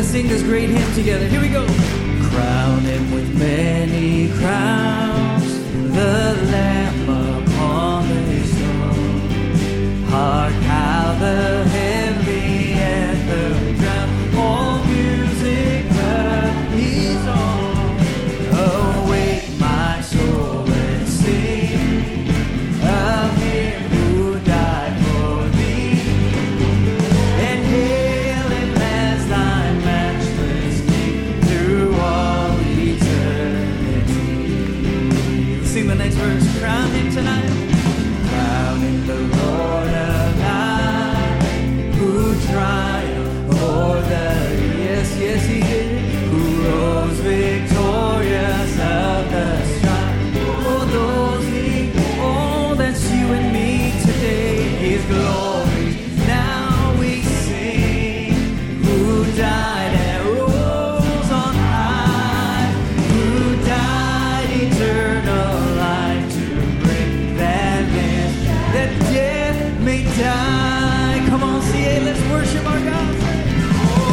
Let's sing this great hymn together. Here we go. Crown him with many crowns, the Lamb upon his throne. Hark how the heavenly anthem drowns all music but his own. Awake my soul and sing of him who died for thee, and hail him as thy matchless King through all eternity. Sing the next verse. Crown him tonight. Crown him the Lord of life, who triumphed o'er the yes, he did, who rose victorious of the strife. For those all that's you and me today, his glory now we sing, who died and rose on high, who died eternal life to bring that mess that death may die. Come on, CA, let's worship our God. Oh,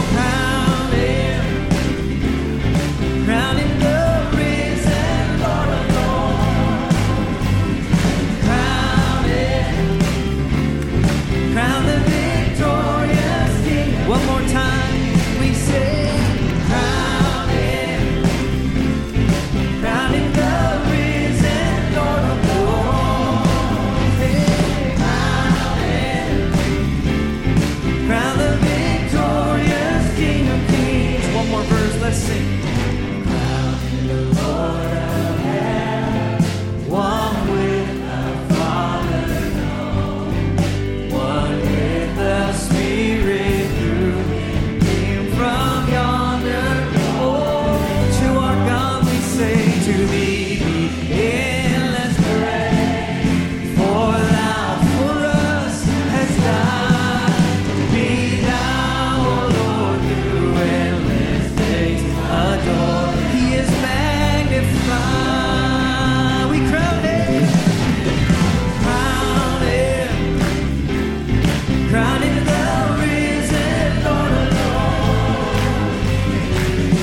crown him the risen Lord of Lords. Crown the victorious King. One more time, we say, crown him the risen Lord of Lords. Hey, crown the victorious King of Kings. One more verse, let's sing. Crown him the Lord of heaven, one with the Father known, one with the Spirit through him came from yonder. Oh, to our God we say, to thee be endless praise, for thou for us hast died. Be thou, O Lord, through endless days adored. He is magnified. We crown him the risen Lord of Lords.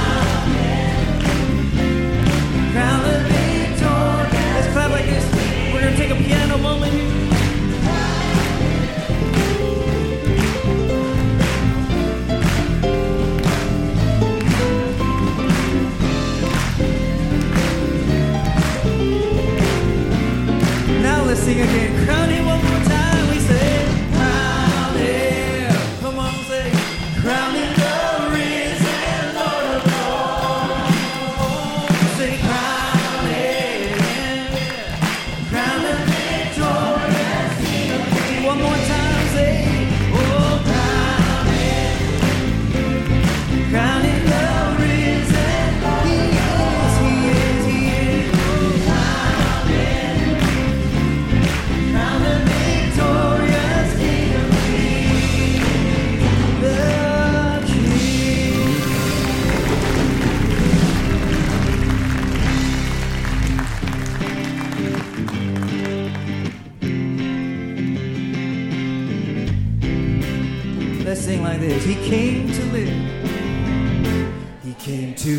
Crown the victor. Let's clap like this. We're gonna take a piano moment here. Now let's sing again. Crown him one more time. We say, crown him. Come on, say, crown him the risen Lord of Lords. Say, crown the victorious King of Kings. One more time, say, oh, crown him the risen. He is. Crown the victorious King of Kings, the King. Let's sing like this. He came to live. He came to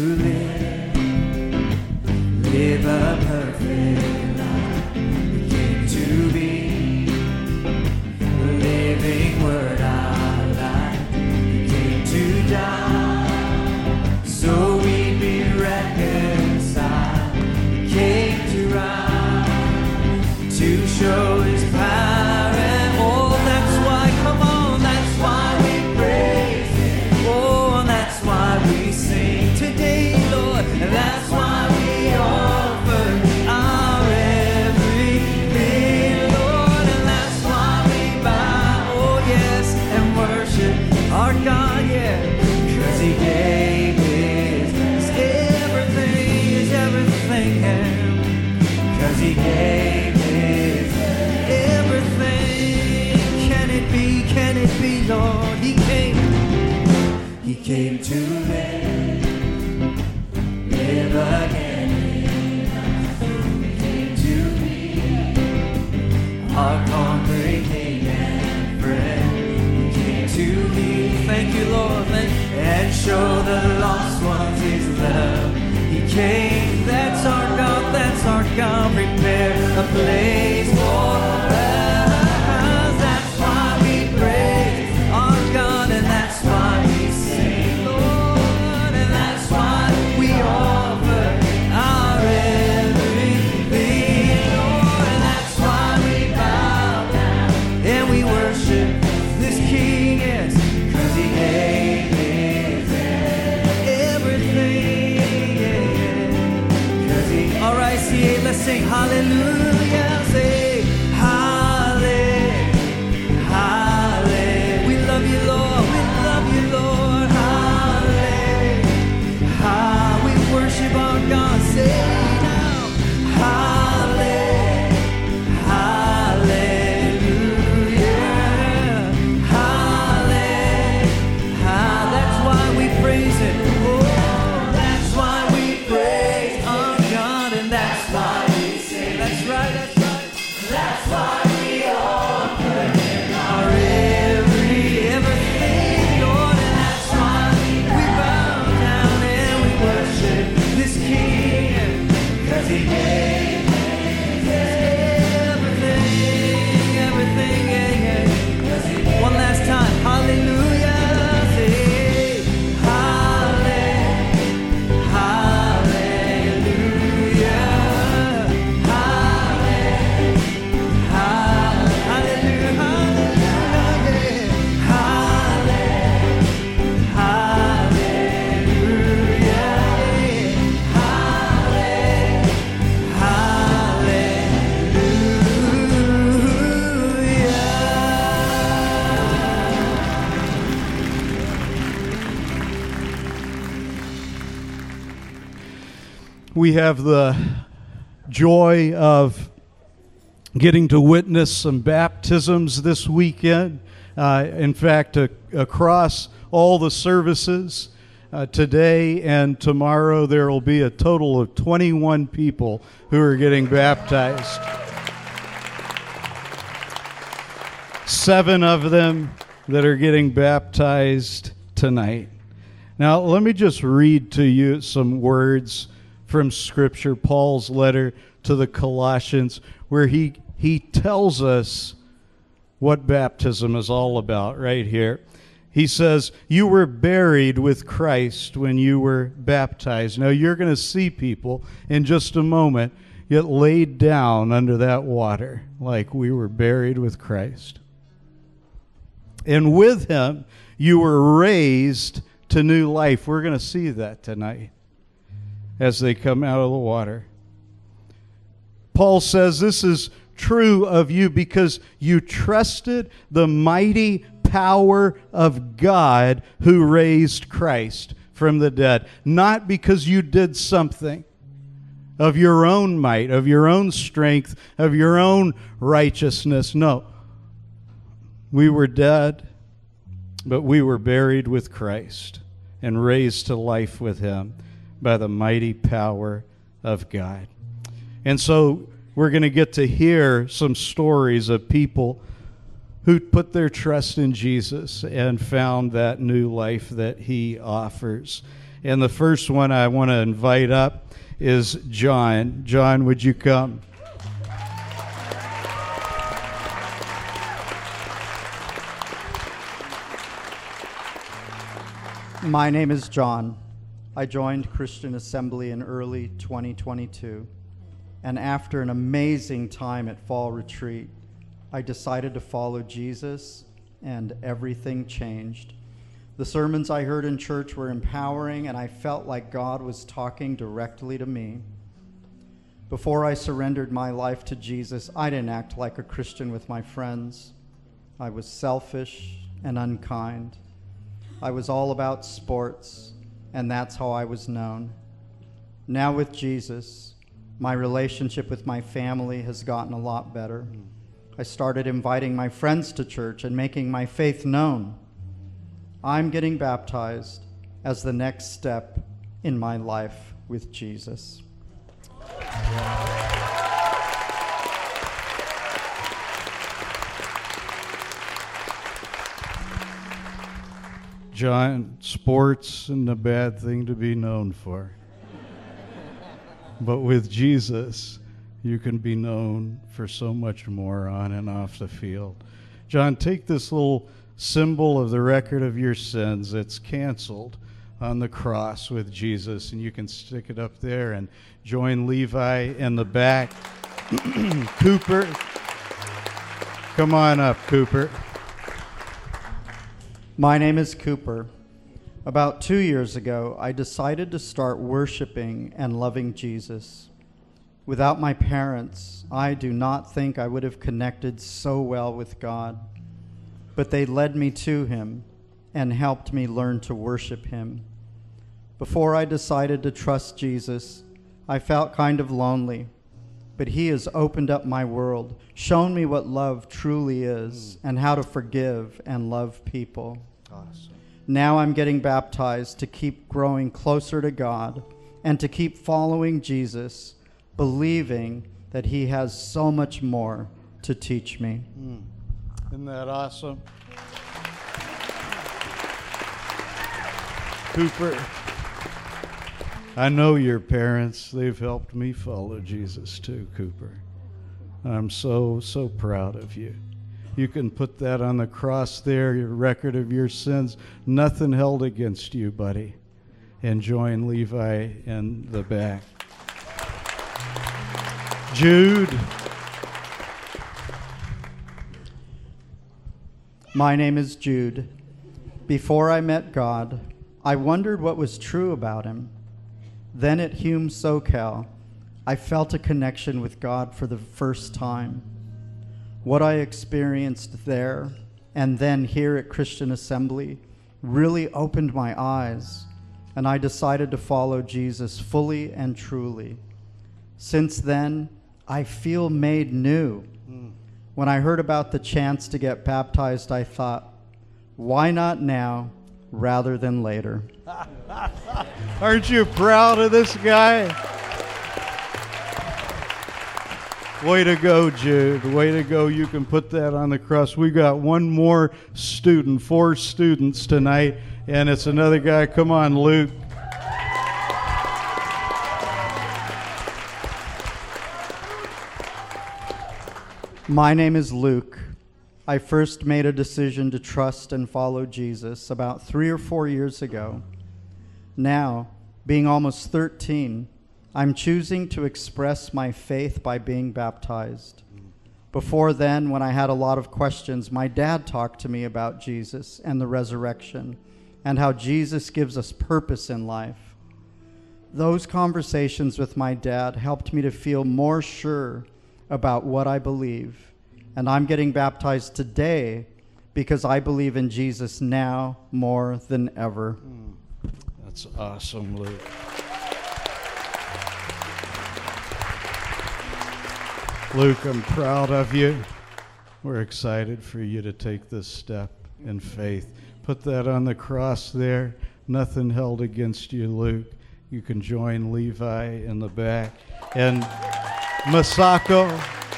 live a perfect life. He came to be the living word our life. He came to die so we'd be reconciled. He came to rise to show his power and all. That's why, come on, that's why we praise him. Oh, and that's why we sing today, Lord. And that's why we offer our everything, Lord. And that's why we bow, oh yes, and worship our God, yeah. 'Cause he gave his everything, yeah. 'Cause he gave his everything. Can it be, Lord? He came to live again. He came to be our conquering King and friend. He came to be, thank you, Lord, and show the lost ones His love. He came, that's our God, prepare a place for us. That's why we praise our God, and that's why we sing, Lord, and that's why we offer our everything, Lord, and that's why we bow down and we worship this King, yes, 'cause He gave His everything, yeah. 'Cause He, all right, see, let's sing hallelujah, say hallelujah, hallelujah. We love you, Lord, we love you, Lord, hallelujah. We worship our God, say now, hallelujah, hallelujah, hallelujah. That's why we praise Him. Oh, that's why we praise our God, and that's why we sing. That's right, that's right. That's why we offer Him our everything, Lord, and that's why we bow down and we worship this King, 'cause He gave everything, everything, yeah, yeah. 'Cause He, one last time, hallelujah, say hallelujah, hallelujah, hallelujah, hallelujah, We have the joy of getting to witness some baptisms this weekend. In fact, across all the services today and tomorrow, there will be a total of 21 people who are getting baptized. 7 of them that are getting baptized tonight. Now, let me just read to you some words from Scripture, Paul's letter to the Colossians, where he tells us what baptism is all about right here. He says, you were buried with Christ when you were baptized. Now, you're going to see people in just a moment get laid down under that water like we were buried with Christ. And with Him, you were raised to new life. We're going to see that tonight as they come out of the water. Paul says this is true of you because you trusted the mighty power of God who raised Christ from the dead. Not because you did something of your own might, of your own strength, of your own righteousness. No. We were dead, but we were buried with Christ and raised to life with Him by the mighty power of God. And so we're going to get to hear some stories of people who put their trust in Jesus and found that new life that He offers. And the first one I want to invite up is John. John, would you come? My name is John. I joined Christian Assembly in early 2022, and after an amazing time at Fall Retreat, I decided to follow Jesus, and everything changed. The sermons I heard in church were empowering, and I felt like God was talking directly to me. Before I surrendered my life to Jesus, I didn't act like a Christian with my friends. I was selfish and unkind. I was all about sports, and that's how I was known. Now with Jesus, my relationship with my family has gotten a lot better. I started inviting my friends to church and making my faith known. I'm getting baptized as the next step in my life with Jesus. John, sports isn't a bad thing to be known for. But with Jesus, you can be known for so much more on and off the field. John, take this little symbol of the record of your sins that's canceled on the cross with Jesus, and you can stick it up there and join Levi in the back. Cooper, come on up, Cooper. My name is Cooper. About 2 years ago, I decided to start worshiping and loving Jesus. Without my parents, I do not think I would have connected so well with God, but they led me to Him and helped me learn to worship Him. Before I decided to trust Jesus, I felt kind of lonely, but He has opened up my world, shown me what love truly is, and how to forgive and love people. Awesome. Now I'm getting baptized to keep growing closer to God and to keep following Jesus, believing that He has so much more to teach me. Isn't that awesome? Cooper, I know your parents. They've helped me follow Jesus too, Cooper. I'm so proud of you. You can put that on the cross there, your record of your sins. Nothing held against you, buddy. And join Levi in the back. Jude. My name is Jude. Before I met God, I wondered what was true about Him. Then at Hume SoCal, I felt a connection with God for the first time. What I experienced there and then here at Christian Assembly really opened my eyes, and I decided to follow Jesus fully and truly. Since then, I feel made new. When I heard about the chance to get baptized, I thought, why not now rather than later? Aren't you proud of this guy? Way to go, Jude. Way to go. You can put that on the cross. We got one more student, 4 students tonight, and it's another guy. Come on, Luke. My name is Luke. I first made a decision to trust and follow Jesus about 3 or 4 years ago. Now, being almost 13, I'm choosing to express my faith by being baptized. Before then, when I had a lot of questions, my dad talked to me about Jesus and the resurrection and how Jesus gives us purpose in life. Those conversations with my dad helped me to feel more sure about what I believe. And I'm getting baptized today because I believe in Jesus now more than ever. That's awesome, Luke. Luke, I'm proud of you. We're excited for you to take this step in faith. Put that on the cross there. Nothing held against you, Luke. You can join Levi in the back. And Masako.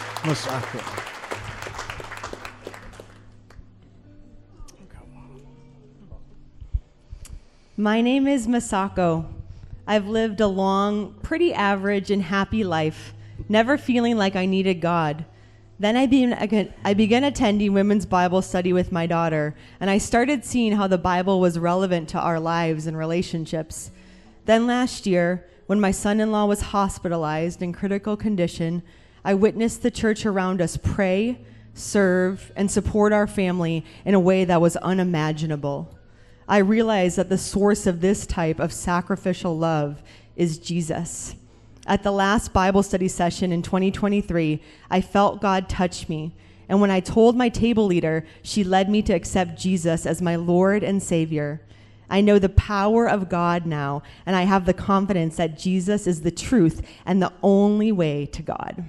My name is Masako. I've lived a long, pretty average, and happy life, never feeling like I needed God. Then I began attending women's Bible study with my daughter, and I started seeing how the Bible was relevant to our lives and relationships. Then last year, when my son-in-law was hospitalized in critical condition, I witnessed the church around us pray, serve, and support our family in a way that was unimaginable. I realized that the source of this type of sacrificial love is Jesus. At the last Bible study session in 2023, I felt God touch me. And when I told my table leader, she led me to accept Jesus as my Lord and Savior. I know the power of God now, and I have the confidence that Jesus is the truth and the only way to God.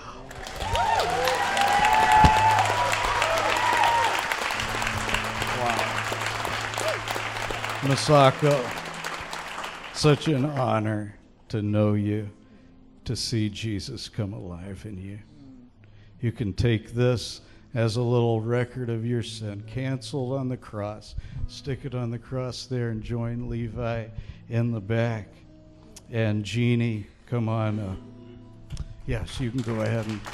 Masako, such an honor to know you, to see Jesus come alive in you. You can take this as a little record of your sin, canceled on the cross. Stick it on the cross there and join Levi in the back. And Jeannie, come on up. Yes, you can go ahead and...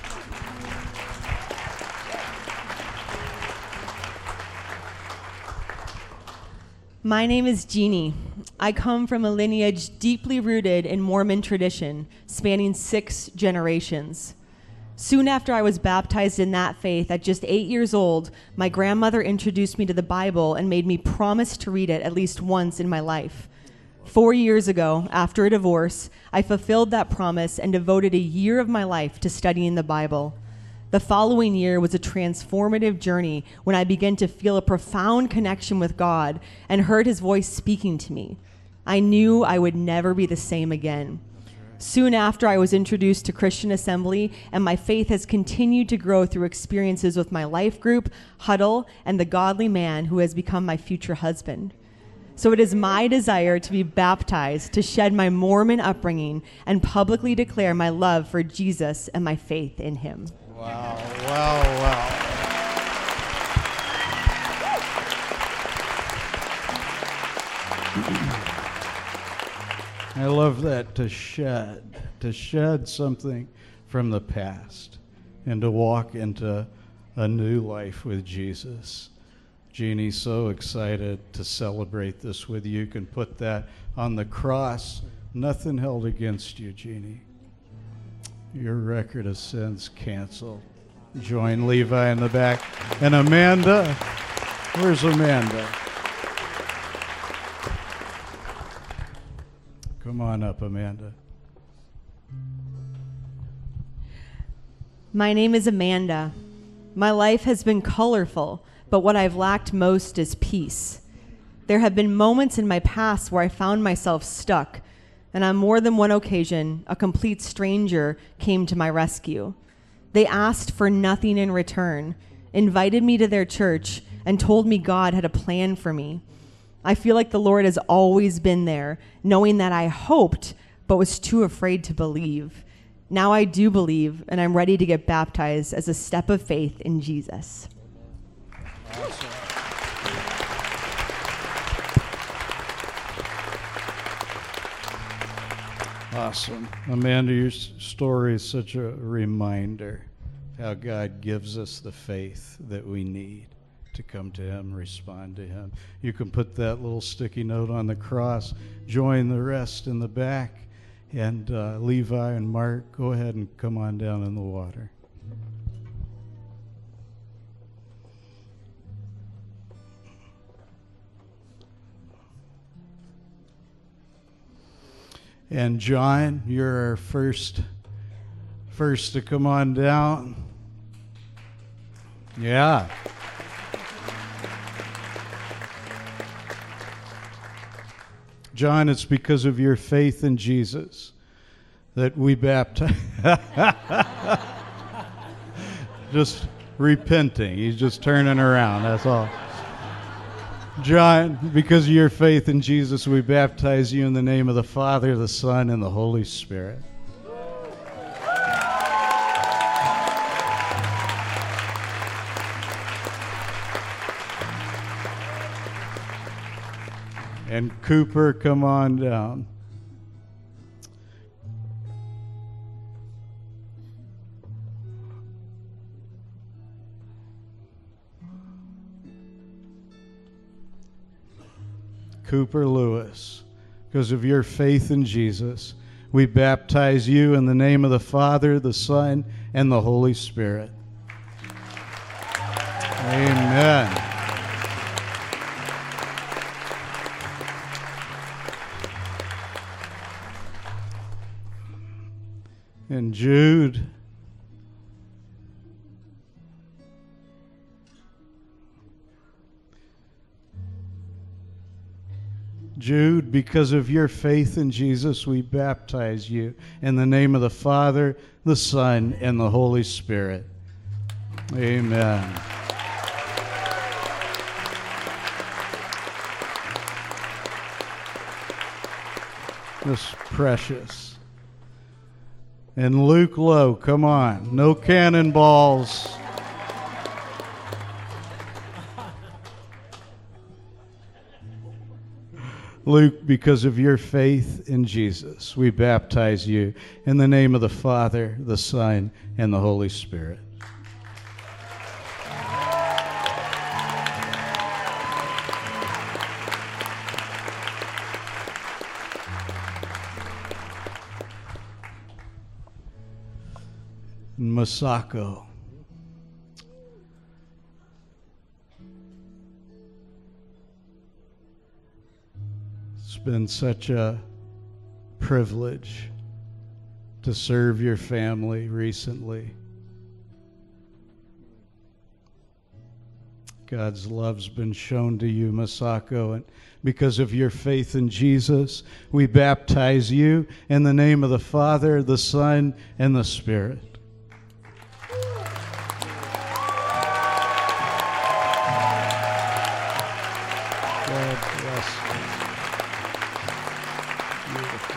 My name is Jeannie. I come from a lineage deeply rooted in Mormon tradition, spanning 6 generations. Soon after I was baptized in that faith, at just 8 years old, my grandmother introduced me to the Bible and made me promise to read it at least once in my life. 4 years ago, after a divorce, I fulfilled that promise and devoted a year of my life to studying the Bible. The following year was a transformative journey when I began to feel a profound connection with God and heard his voice speaking to me. I knew I would never be the same again. Soon after, I was introduced to Christian Assembly, and my faith has continued to grow through experiences with my life group, Huddle, and the godly man who has become my future husband. So it is my desire to be baptized, to shed my Mormon upbringing, and publicly declare my love for Jesus and my faith in him. Wow, wow, wow. I love that, to shed something from the past and to walk into a new life with Jesus. Jeannie's so excited to celebrate this with you. You can put that on the cross. Nothing held against you, Jeannie. Your record of sins canceled. Join Levi in the back. And Amanda, where's Amanda? Come on up, Amanda. My name is Amanda. My life has been colorful, but what I've lacked most is peace. There have been moments in my past where I found myself stuck, and on more than one occasion, a complete stranger came to my rescue. They asked for nothing in return, invited me to their church, and told me God had a plan for me. I feel like the Lord has always been there, knowing that I hoped, but was too afraid to believe. Now I do believe, and I'm ready to get baptized as a step of faith in Jesus. Awesome. Awesome. Amanda, your story is such a reminder how God gives us the faith that we need to come to him, respond to him. You can put that little sticky note on the cross, join the rest in the back, and Levi and Mark, go ahead and come on down in the water. And John, you're our first to come on down. Yeah. John, it's because of your faith in Jesus that we baptize. Just repenting. He's just turning around, that's all. John, because of your faith in Jesus, we baptize you in the name of the Father, the Son, and the Holy Spirit. And Cooper, come on down. Cooper Lewis, because of your faith in Jesus, we baptize you in the name of the Father, the Son, and the Holy Spirit. Amen. And Jude, because of your faith in Jesus, we baptize you in the name of the Father, the Son, and the Holy Spirit. Amen. This is precious. And Luke Lowe, come on. No cannonballs. Luke, because of your faith in Jesus, we baptize you in the name of the Father, the Son, and the Holy Spirit. Masako. It's been such a privilege to serve your family recently. God's love's been shown to you, Masako, and because of your faith in Jesus, we baptize you in the name of the Father, the Son, and the Spirit. God bless you. Beautiful.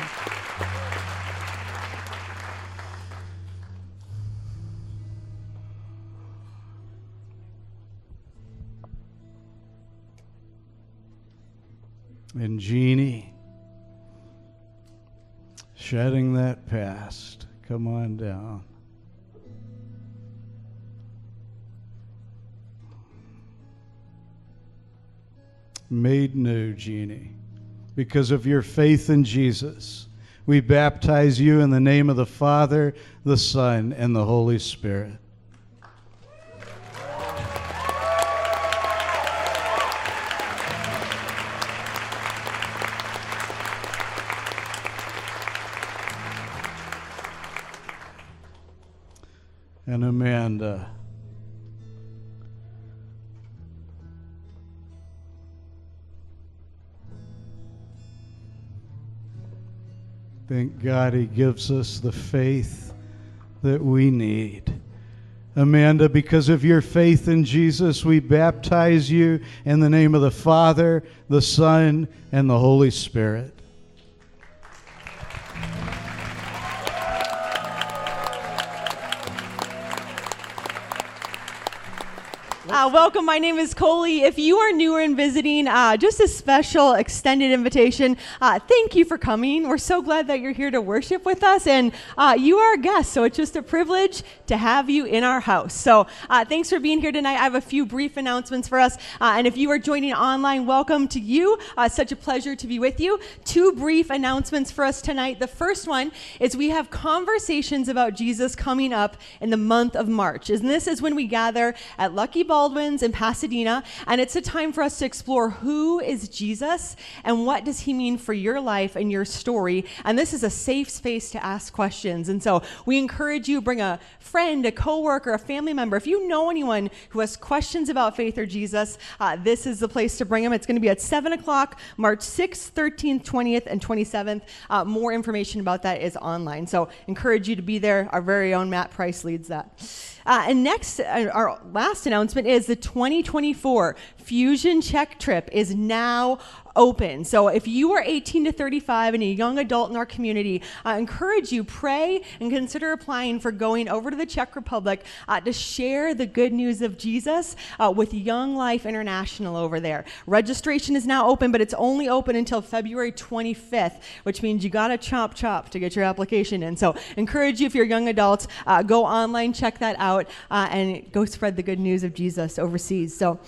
And Jeannie, shedding that past. Come on down. Made new, Jeannie. Because of your faith in Jesus, we baptize you in the name of the Father, the Son, and the Holy Spirit. And Amanda. Thank God he gives us the faith that we need. Amanda, because of your faith in Jesus, we baptize you in the name of the Father, the Son, and the Holy Spirit. Welcome. My name is Coley. If you are newer and visiting, just a special extended invitation. Thank you for coming. We're so glad that you're here to worship with us, and you are a guest, so it's just a privilege to have you in our house. So thanks for being here tonight. I have a few brief announcements for us, and if you are joining online, welcome to you. Such a pleasure to be with you. Two brief announcements for us tonight. The first one is we have conversations about Jesus coming up in the month of March, and this is when we gather at Lucky Baldwin's in Pasadena, and it's a time for us to explore who is Jesus and what does he mean for your life and your story. And this is a safe space to ask questions. And so we encourage you, bring a friend, a coworker, a family member. If you know anyone who has questions about faith or Jesus, this is the place to bring them. It's going to be at 7 o'clock, March 6th, 13th, 20th, and 27th. More information about that is online. So encourage you to be there. Our very own Matt Price leads that. And next, our last announcement is the 2024 Fusion Czech trip is now open. So if you are 18 to 35 and a young adult in our community, I encourage you, pray and consider applying for going over to the Czech Republic to share the good news of Jesus with Young Life International over there. Registration is now open, but it's only open until February 25th, which means you got to chop to get your application in. So encourage you, if you're young adults, go online, check that out, and go spread the good news of Jesus overseas. So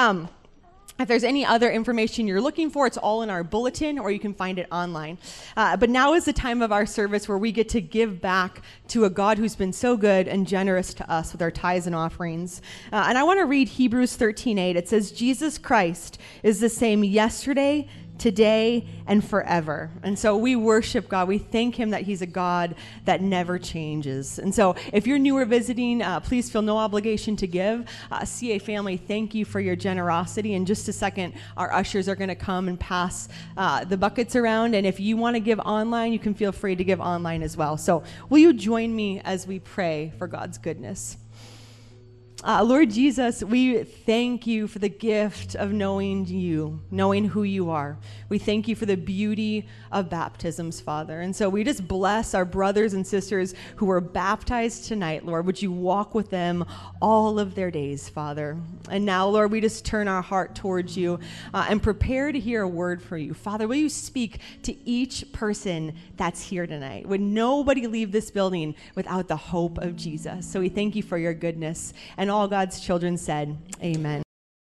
if there's any other information you're looking for, it's all in our bulletin, or you can find it online. But now is the time of our service where we get to give back to a God who's been so good and generous to us with our tithes and offerings. And I want to read Hebrews 13:8. It says, Jesus Christ is the same yesterday, today, and forever. And so we worship God. We thank him that he's a God that never changes. And so if you're new or visiting, please feel no obligation to give. CA family, thank you for your generosity. In just a second, our ushers are going to come and pass the buckets around. And if you want to give online, you can feel free to give online as well. So will you join me as we pray for God's goodness? Lord Jesus, we thank you for the gift of knowing you, knowing who you are. We thank you for the beauty of baptisms, Father. And so we just bless our brothers and sisters who were baptized tonight, Lord. Would you walk with them all of their days, Father? And now, Lord, we just turn our heart towards you and prepare to hear a word for you. Father, will you speak to each person that's here tonight? Would nobody leave this building without the hope of Jesus? So we thank you for your goodness. And all God's children said, amen.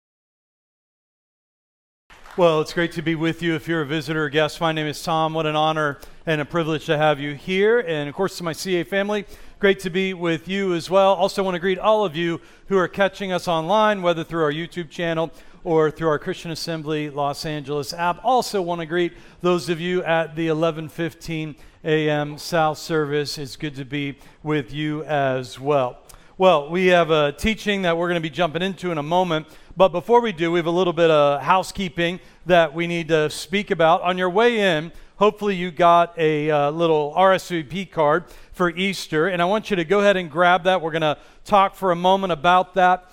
Well, it's great to be with you. If you're a visitor or guest, my name is Tom. What an honor and a privilege to have you here. And of course, to my CA family, great to be with you as well. Also want to greet all of you who are catching us online, whether through our YouTube channel or through our Christian Assembly Los Angeles app. Also want to greet those of you at the 11:15 a.m. South service. It's good to be with you as well. Well, we have a teaching that we're going to be jumping into in a moment, but before we do, we have a little bit of housekeeping that we need to speak about. On your way in, hopefully you got a little RSVP card for Easter, and I want you to go ahead and grab that. We're going to talk for a moment about that.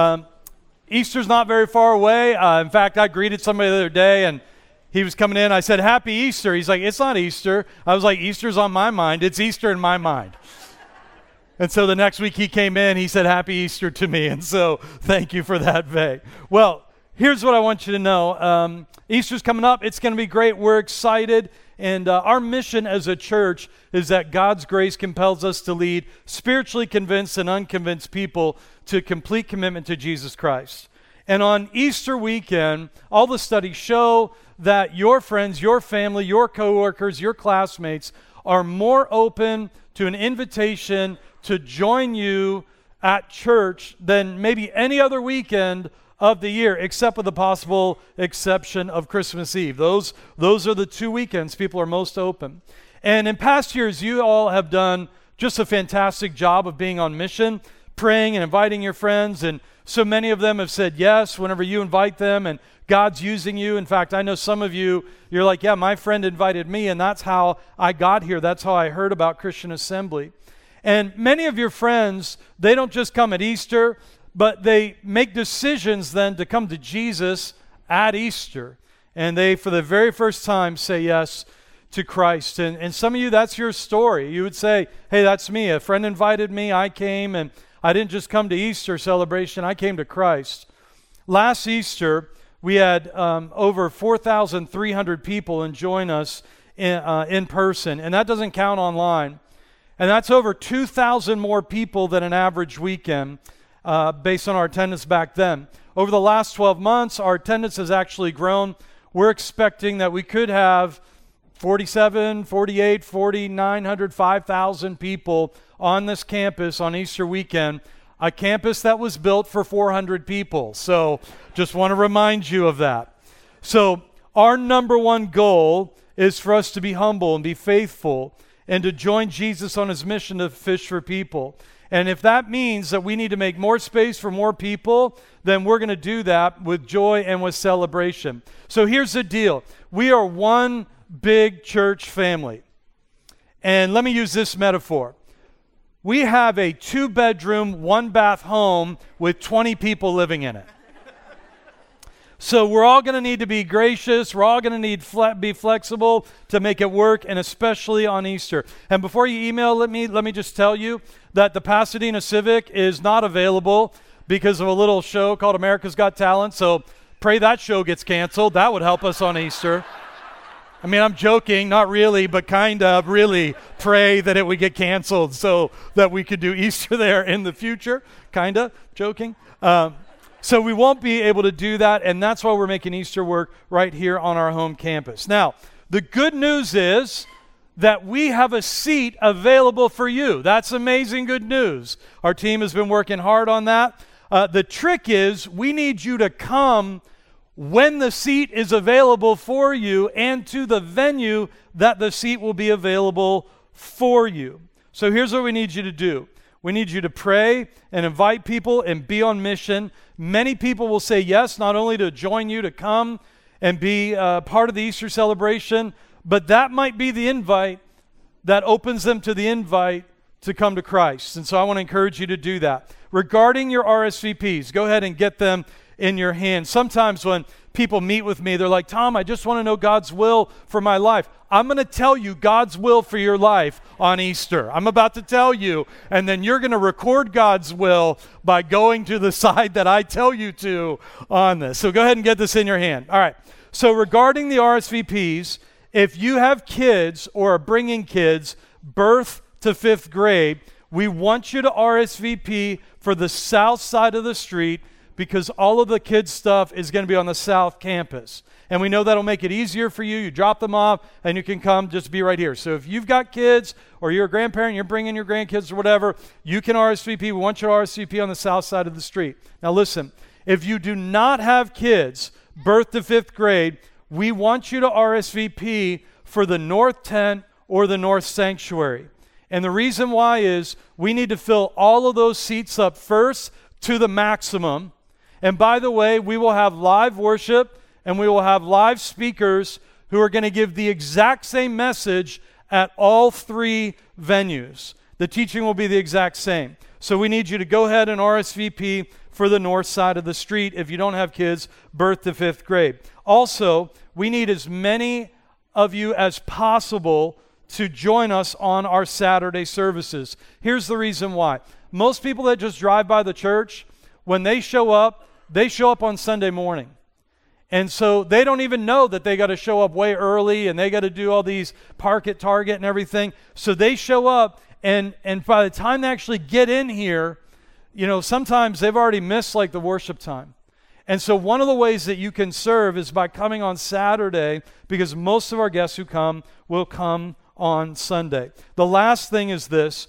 Easter's not very far away. In fact, I greeted somebody the other day, and he was coming in. I said, "Happy Easter." He's like, "It's not Easter." I was like, "Easter's on my mind. It's Easter in my mind." And so the next week he came in, he said, "Happy Easter" to me. And so thank you for that, Vay. Well, here's what I want you to know. Easter's coming up. It's going to be great. We're excited. And our mission as a church is that God's grace compels us to lead spiritually convinced and unconvinced people to complete commitment to Jesus Christ. And on Easter weekend, all the studies show that your friends, your family, your coworkers, your classmates are more open to an invitation to join you at church than maybe any other weekend of the year, except with the possible exception of Christmas Eve. Those are the two weekends people are most open. And in past years, you all have done just a fantastic job of being on mission, praying and inviting your friends, and so many of them have said yes whenever you invite them, and God's using you. In fact, I know some of you, you're like, "Yeah, my friend invited me, and that's how I got here. That's how I heard about Christian Assembly." And many of your friends, they don't just come at Easter, but they make decisions then to come to Jesus at Easter. And they, for the very first time, say yes to Christ. And some of you, that's your story. You would say, "Hey, that's me. A friend invited me. I came, and I didn't just come to Easter celebration. I came to Christ." Last Easter, we had over 4,300 people join us in person, and that doesn't count online. And that's over 2,000 more people than an average weekend based on our attendance back then. Over the last 12 months, our attendance has actually grown. We're expecting that we could have 47, 48, 4,900, 5,000 people on this campus on Easter weekend, a campus that was built for 400 people. So just want to remind you of that. So our number one goal is for us to be humble and be faithful and to join Jesus on his mission to fish for people. And if that means that we need to make more space for more people, then we're going to do that with joy and with celebration. So here's the deal. We are one big church family. And let me use this metaphor. We have a 2-bedroom, 1-bath home with 20 people living in it. So we're all going to need to be gracious. We're all going to need to be flexible to make it work, and especially on Easter. And before you email let me just tell you that the Pasadena Civic is not available because of a little show called America's Got Talent. So pray that show gets canceled. That would help us on Easter. I mean, I'm joking, not really, but kind of really pray that it would get canceled so that we could do Easter there in the future. Kind of joking. So we won't be able to do that, and that's why we're making Easter work right here on our home campus. Now, the good news is that we have a seat available for you. That's amazing good news. Our team has been working hard on that. The trick is we need you to come when the seat is available for you and to the venue that the seat will be available for you. So here's what we need you to do. We need you to pray and invite people and be on mission. Many people will say yes, not only to join you to come and be part of the Easter celebration, but that might be the invite that opens them to the invite to come to Christ. And so I want to encourage you to do that. Regarding your RSVPs, go ahead and get them in your hand. Sometimes when people meet with me, they're like, Tom, I just want to know God's will for my life. I'm going to tell you God's will for your life on Easter. I'm about to tell you, and then you're going to record God's will by going to the side that I tell you to on this. So go ahead and get this in your hand. All right. So regarding the RSVPs, if you have kids or are bringing kids birth to 5th grade, we want you to RSVP for the south side of the street because all of the kids' stuff is going to be on the south campus. And we know that'll make it easier for you. You drop them off and you can come just be right here. So if you've got kids or you're a grandparent, you're bringing your grandkids or whatever, you can RSVP. We want you to RSVP on the south side of the street. Now listen, if you do not have kids birth to 5th grade, we want you to RSVP for the north tent or the north sanctuary. And the reason why is we need to fill all of those seats up first to the maximum. And by the way, we will have live worship and we will have live speakers who are going to give the exact same message at all 3 venues. The teaching will be the exact same. So we need you to go ahead and RSVP for the north side of the street if you don't have kids birth to 5th grade. Also, we need as many of you as possible to join us on our Saturday services. Here's the reason why. Most people that just drive by the church, when they show up on Sunday morning. And so they don't even know that they got to show up way early and they got to do all these park at Target and everything. So they show up and by the time they actually get in here, you know, sometimes they've already missed like the worship time. And so one of the ways that you can serve is by coming on Saturday because most of our guests who come will come on Sunday. The last thing is this,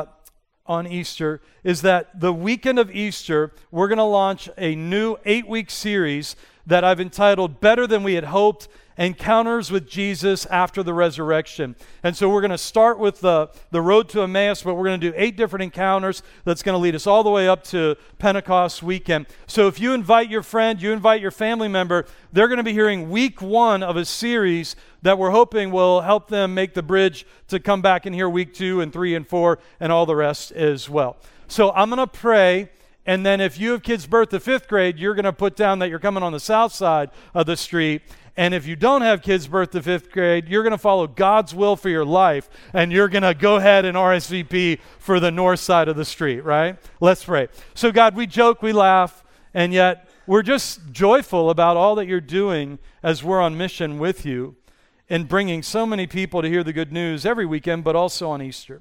on Easter, is that the weekend of Easter, we're going to launch a new 8-week series that I've entitled Better Than We Had Hoped, Encounters with Jesus After the Resurrection. And so we're going to start with the road to Emmaus, but we're going to do 8 different encounters that's going to lead us all the way up to Pentecost weekend. So if you invite your friend, you invite your family member, they're going to be hearing week 1 of a series that we're hoping will help them make the bridge to come back and hear week 2 and 3 and 4 and all the rest as well. So I'm going to pray. And then if you have kids birth to 5th grade, you're going to put down that you're coming on the south side of the street. And if you don't have kids birth to 5th grade, you're going to follow God's will for your life. And you're going to go ahead and RSVP for the north side of the street, right? Let's pray. So God, we joke, we laugh, and yet we're just joyful about all that you're doing as we're on mission with you and bringing so many people to hear the good news every weekend, but also on Easter.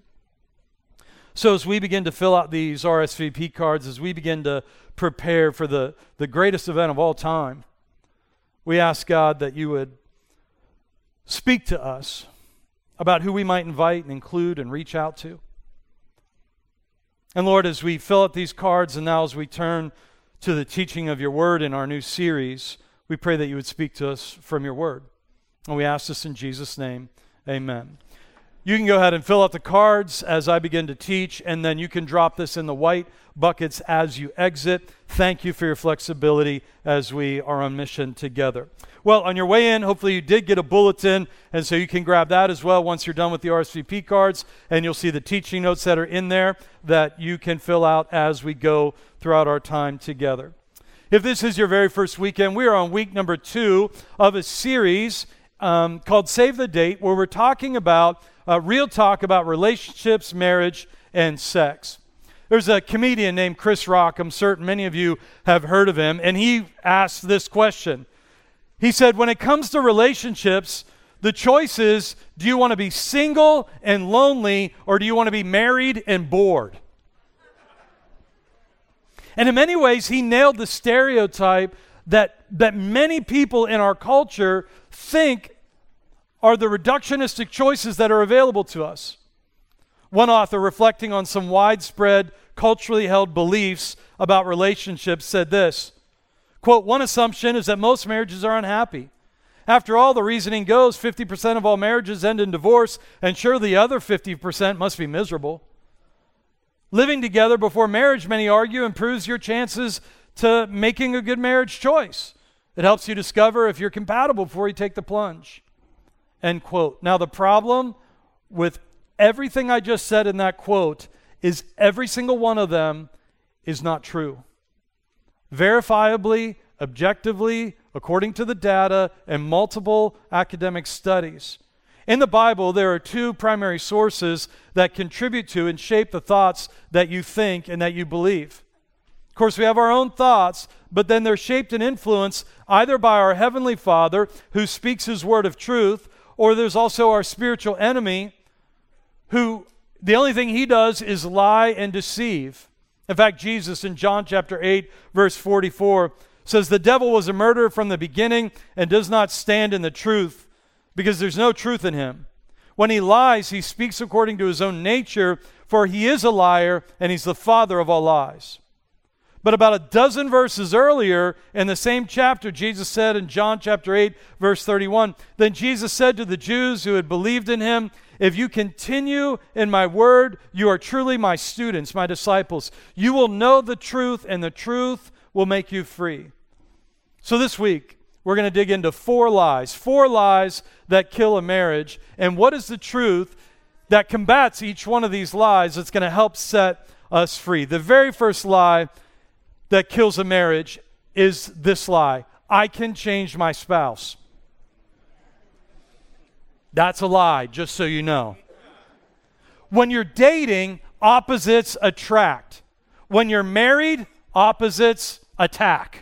So as we begin to fill out these RSVP cards, as we begin to prepare for the greatest event of all time, we ask, God, that you would speak to us about who we might invite and include and reach out to. And Lord, as we fill out these cards and now as we turn to the teaching of your word in our new series, we pray that you would speak to us from your word. And we ask this in Jesus' name, amen. You can go ahead and fill out the cards as I begin to teach, and then you can drop this in the white buckets as you exit. Thank you for your flexibility as we are on mission together. Well, on your way in, hopefully you did get a bulletin, and so you can grab that as well once you're done with the RSVP cards, and you'll see the teaching notes that are in there that you can fill out as we go throughout our time together. If this is your very first weekend, we are on week number 2 of a series called Save the Date, where we're talking about real talk about relationships, marriage, and sex. There's a comedian named Chris Rock. I'm certain many of you have heard of him, and he asked this question. He said, when it comes to relationships, the choice is, do you want to be single and lonely, or do you want to be married and bored? And in many ways, he nailed the stereotype that many people in our culture think are the reductionistic choices that are available to us. One author, reflecting on some widespread culturally held beliefs about relationships, said this, quote, one assumption is that most marriages are unhappy. After all, the reasoning goes, 50% of all marriages end in divorce, and sure, the other 50% must be miserable. Living together before marriage, many argue, improves your chances to making a good marriage choice. It helps you discover if you're compatible before you take the plunge. End quote. Now, the problem with everything I just said in that quote is every single one of them is not true. Verifiably, objectively, according to the data and multiple academic studies. In the Bible, there are two primary sources that contribute to and shape the thoughts that you think and that you believe. Of course, we have our own thoughts, but then they're shaped and influenced either by our Heavenly Father, who speaks His word of truth, or there's also our spiritual enemy, who the only thing he does is lie and deceive. In fact, Jesus in John chapter 8, verse 44, says, "The devil was a murderer from the beginning and does not stand in the truth, because there's no truth in him. When he lies, he speaks according to his own nature, for he is a liar and he's the father of all lies." But about a dozen verses earlier in the same chapter, Jesus said in John chapter 8, verse 31, "Then Jesus said to the Jews who had believed in him, 'If you continue in my word, you are truly my students, my disciples. You will know the truth, and the truth will make you free.'" So this week, we're going to dig into four lies that kill a marriage. And what is the truth that combats each one of these lies that's going to help set us free? The very first lie that kills a marriage is this lie: I can change my spouse. That's a lie, just so you know. When you're dating, opposites attract. When you're married, opposites attack.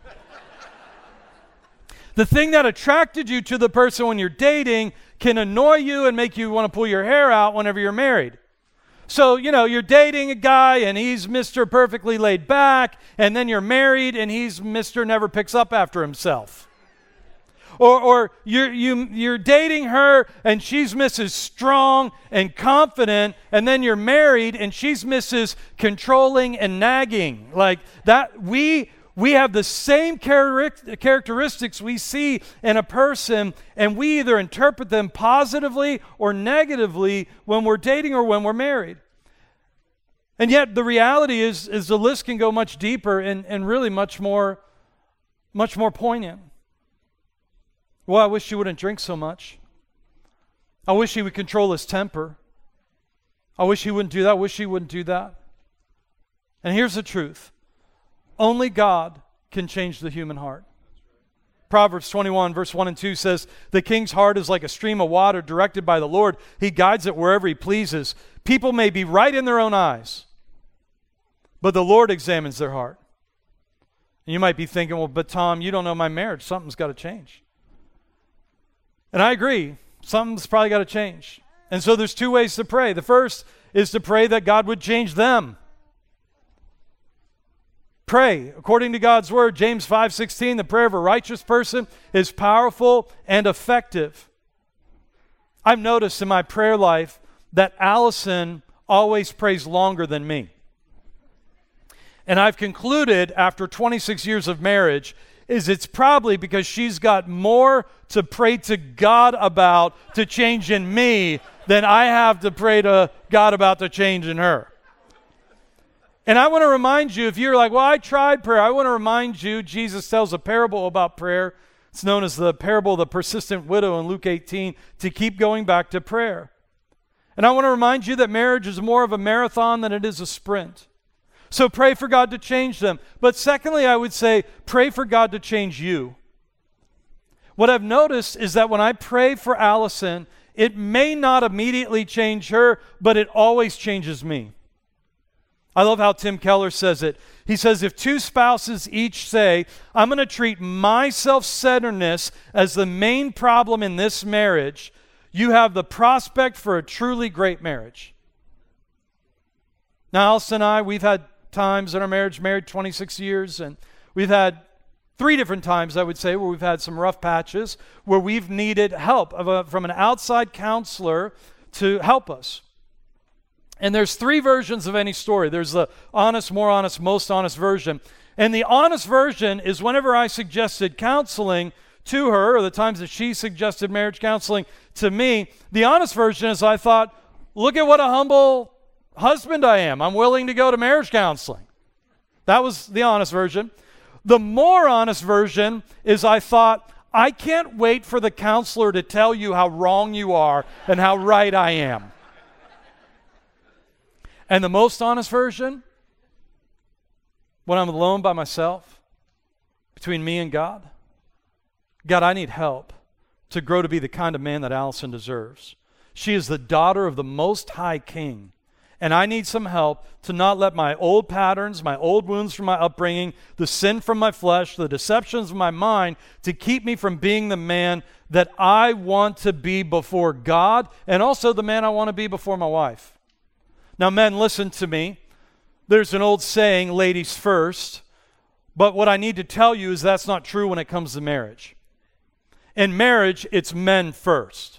The thing that attracted you to the person when you're dating can annoy you and make you want to pull your hair out whenever you're married. So, you're dating a guy and he's Mr. Perfectly laid back, and then you're married and he's Mr. Never picks up after himself. Or you're dating her and she's Mrs. Strong and confident, and then you're married and she's Mrs. Controlling and nagging. Like that, we have the same characteristics we see in a person, and we either interpret them positively or negatively when we're dating or when we're married. And yet the reality is the list can go much deeper and really much more poignant. Well, I wish he wouldn't drink so much. I wish he would control his temper. I wish he wouldn't do that. I wish he wouldn't do that. And here's the truth. Only God can change the human heart. Proverbs 21, verse 1 and 2 says, "The king's heart is like a stream of water directed by the Lord. He guides it wherever he pleases. People may be right in their own eyes, but the Lord examines their heart." And you might be thinking, "Well, but Tom, you don't know my marriage. Something's got to change." And I agree. Something's probably got to change. And so there's two ways to pray. The first is to pray that God would change them. Pray according to God's word. James 5:16, the prayer of a righteous person is powerful and effective. I've noticed in my prayer life that Allison always prays longer than me. And I've concluded after 26 years of marriage is it's probably because she's got more to pray to God about to change in me than I have to pray to God about to change in her. And I want to remind you, if you're like, "Well, I tried prayer," I want to remind you, Jesus tells a parable about prayer. It's known as the parable of the persistent widow in Luke 18, to keep going back to prayer. And I want to remind you that marriage is more of a marathon than it is a sprint. So pray for God to change them. But secondly, I would say, pray for God to change you. What I've noticed is that when I pray for Allison, it may not immediately change her, but it always changes me. I love how Tim Keller says it. He says, if two spouses each say, "I'm going to treat my self-centeredness as the main problem in this marriage," you have the prospect for a truly great marriage. Now, Allison and I, we've had times in our marriage, married 26 years, and we've had 3 different times, I would say, where we've had some rough patches, where we've needed help from an outside counselor to help us. And there's 3 versions of any story. There's the honest, more honest, most honest version. And the honest version is whenever I suggested counseling to her, or the times that she suggested marriage counseling to me, the honest version is I thought, look at what a humble husband I am. I'm willing to go to marriage counseling. That was the honest version. The more honest version is I thought, I can't wait for the counselor to tell you how wrong you are and how right I am. And the most honest version, when I'm alone by myself, between me and God, God, I need help to grow to be the kind of man that Allison deserves. She is the daughter of the Most High King. And I need some help to not let my old patterns, my old wounds from my upbringing, the sin from my flesh, the deceptions of my mind, to keep me from being the man that I want to be before God, and also the man I want to be before my wife. Now, men, listen to me. There's an old saying, ladies first. But what I need to tell you is that's not true when it comes to marriage. In marriage, it's men first.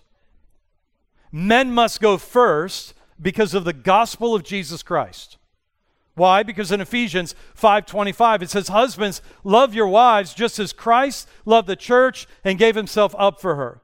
Men must go first because of the gospel of Jesus Christ. Why? Because in Ephesians 5:25 it says, husbands, love your wives just as Christ loved the church and gave himself up for her.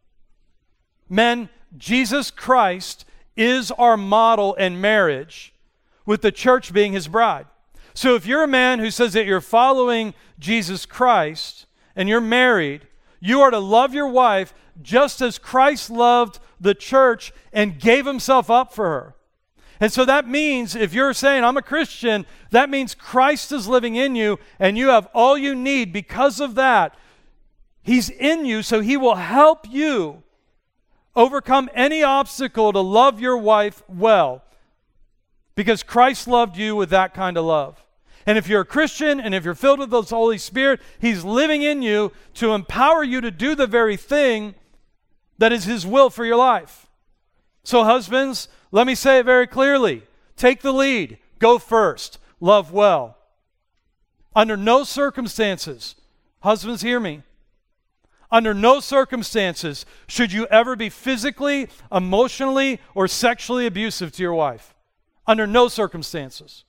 Men, Jesus Christ is our model in marriage, with the church being his bride. So if you're a man who says that you're following Jesus Christ and you're married, you are to love your wife just as Christ loved the church and gave himself up for her. And so that means if you're saying, I'm a Christian, that means Christ is living in you and you have all you need because of that. He's in you, so he will help you overcome any obstacle to love your wife well, because Christ loved you with that kind of love. And if you're a Christian and if you're filled with the Holy Spirit, he's living in you to empower you to do the very thing that is his will for your life. So husbands, let me say it very clearly. Take the lead. Go first. Love well. Under no circumstances, husbands, hear me. Under no circumstances should you ever be physically, emotionally, or sexually abusive to your wife. Under no circumstances.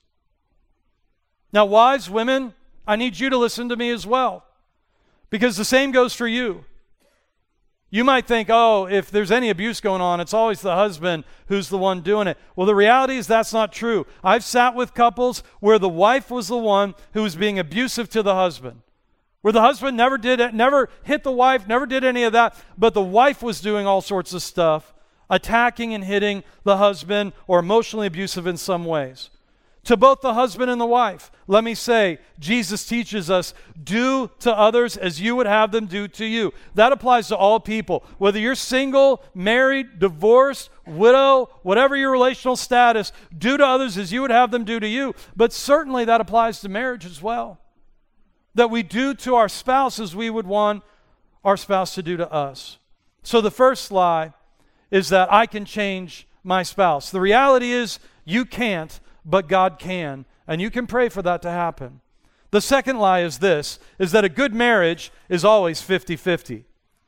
Now, wives, women, I need you to listen to me as well, because the same goes for you. You might think, oh, if there's any abuse going on, it's always the husband who's the one doing it. Well, the reality is that's not true. I've sat with couples where the wife was the one who was being abusive to the husband, where the husband never did it, never hit the wife, never did any of that, but the wife was doing all sorts of stuff, attacking and hitting the husband or emotionally abusive in some ways. To both the husband and the wife, let me say, Jesus teaches us, do to others as you would have them do to you. That applies to all people. Whether you're single, married, divorced, widow, whatever your relational status, do to others as you would have them do to you. But certainly that applies to marriage as well. That we do to our spouse as we would want our spouse to do to us. So the first lie is that I can change my spouse. The reality is you can't, but God can, and you can pray for that to happen. The second lie is this, is that a good marriage is always 50-50.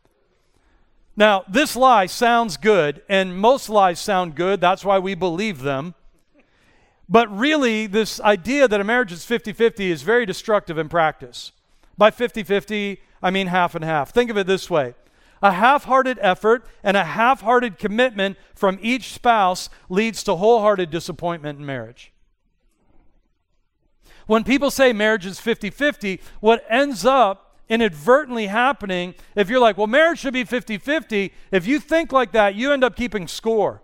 Now, this lie sounds good, and most lies sound good. That's why we believe them. But really, this idea that a marriage is 50-50 is very destructive in practice. By 50-50, I mean half and half. Think of it this way. A half-hearted effort and a half-hearted commitment from each spouse leads to wholehearted disappointment in marriage. When people say marriage is 50-50, what ends up inadvertently happening, if you're like, well, marriage should be 50-50, if you think like that, you end up keeping score.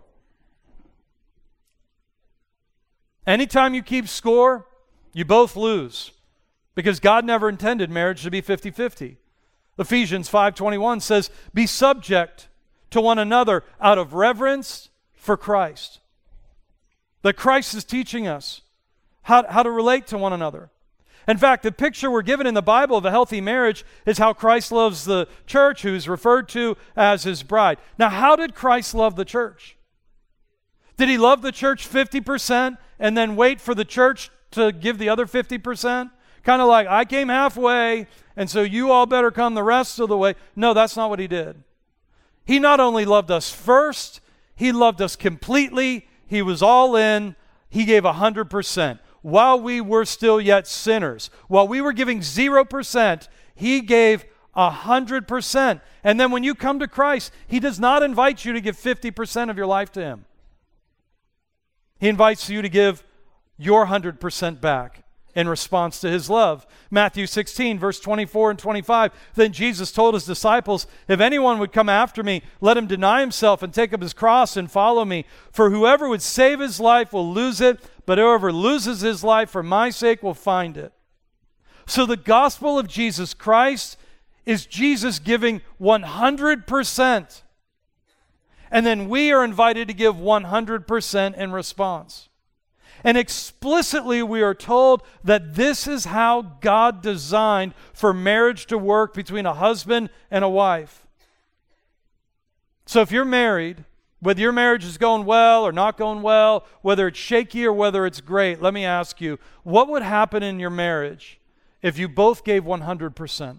Anytime you keep score, you both lose, because God never intended marriage to be 50-50. Ephesians 5:21 says, be subject to one another out of reverence for Christ. That Christ is teaching us how to relate to one another. In fact, the picture we're given in the Bible of a healthy marriage is how Christ loves the church, who's referred to as his bride. Now, how did Christ love the church? Did he love the church 50% and then wait for the church to give the other 50%? Kind of like, I came halfway, and so you all better come the rest of the way. No, that's not what he did. He not only loved us first, he loved us completely. He was all in. He gave 100%. While we were still yet sinners, while we were giving 0%, he gave 100%. And then when you come to Christ, he does not invite you to give 50% of your life to him. He invites you to give your 100% back. in response to his love. Matthew 16, verse 24 and 25. Then Jesus told his disciples, if anyone would come after me, let him deny himself and take up his cross and follow me. For whoever would save his life will lose it, but whoever loses his life for my sake will find it. So the gospel of Jesus Christ is Jesus giving 100%. And then we are invited to give 100% in response. And explicitly we are told that this is how God designed for marriage to work between a husband and a wife. So if you're married, whether your marriage is going well or not going well, whether it's shaky or whether it's great, let me ask you, what would happen in your marriage if you both gave 100%?